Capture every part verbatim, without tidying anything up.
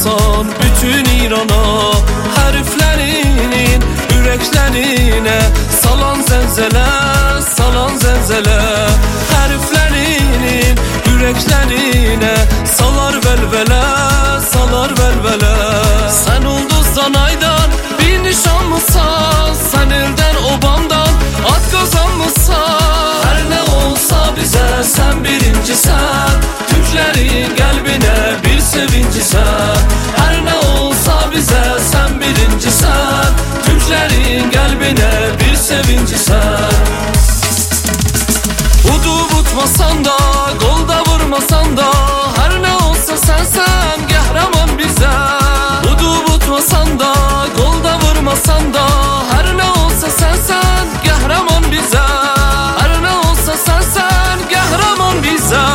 olsan bütün İran'a, heriflerinin yüreklerine salan zelzele, salan zelzele, heriflerinin yüreklerine salar velvele, salar velvele. Sen ulduzdan aydan bir nişan mısan, sen elden obamdan at kazanmışsan. Her ne olsa bize sen birincisen, Türklerin kalbine bir sevincisen. Her ne olsa bize sen birincisen, Türklerin kalbine bir sevincisen. Udu tutmasan da, golda vurmasan da, her ne olsa sensen kahraman bize. Udu tutmasan da, golda vurmasan da, her ne olsa sensen kahraman bize. Her ne olsa sensen kahraman bize.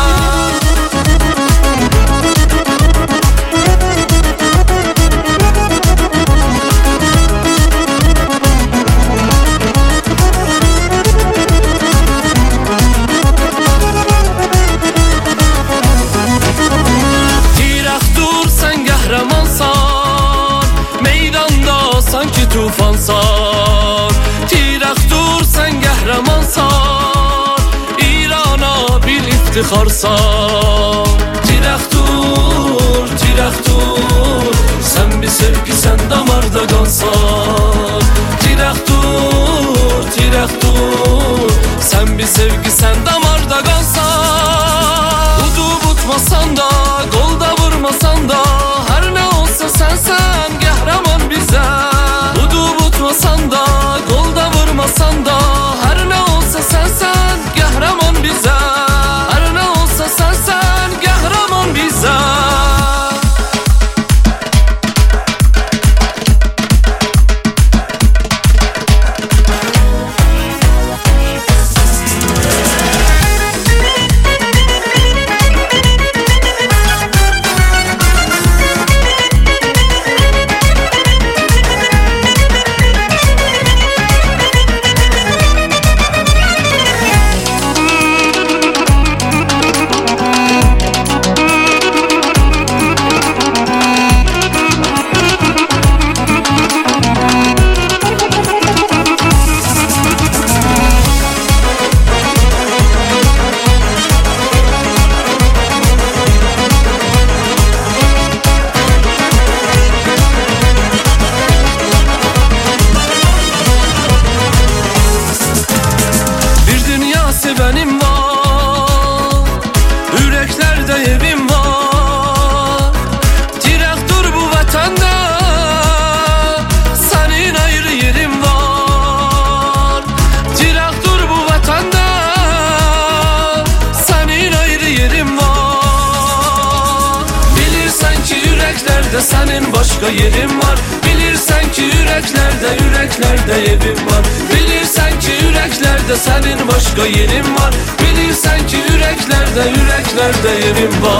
Sanki tufansan, tirek dur sen kahramansan, İran'a bir iftiharsan. Tirek dur, tirek dur, sen bir sevgi sen damarda kansan. Tirek dur, tirek dur, sen bir sevgi sen damarda kansan. Udu tutmasan da, golda vurmasan da, her ne olsa sensen kahraman bize. Tutmasan da, golda vurmasan da, her ne olsa sensen kahraman bize. Her ne olsa sensen kahraman bize. Benim var, yüreklerde evim var. Tirek dur bu vatanda, senin ayrı yerin var. Tirek dur bu vatanda, senin ayrı yerin var. Bilirsen ki yüreklerde senin başka yerin var. Bilirsen ki yüreklerde, yüreklerde evim var. Bilirsen ki yüreklerde senin başka yerin var. Bilirsen ki yüreklerde, yüreklerde yerin var.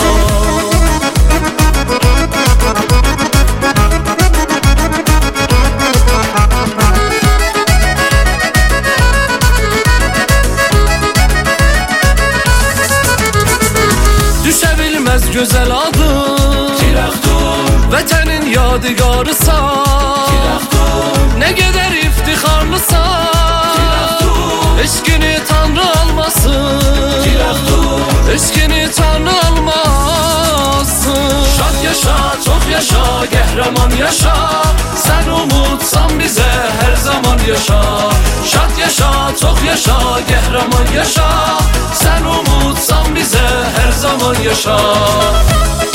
Düşebilmez güzel adın, tirek dur, vatanın yadigarısan. Tirek dur, ne kadar iftiharlısan. Tirek dur, eşkini Tanrı almasın. Tirek dur, eşkini Tanrı almasın. Şad yaşa, çok yaşa, kahraman yaşa. Sen umutsan bize her zaman yaşa. Şad yaşa, çok yaşa, kahraman yaşa. Sen umutsan bize her zaman yaşa.